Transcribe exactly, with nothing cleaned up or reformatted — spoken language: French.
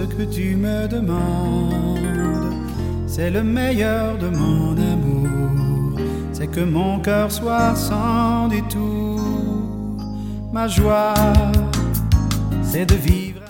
ce que tu me demandes, c'est le meilleur de mon amour, c'est que mon cœur soit sans détour. Ma joie, c'est de vivre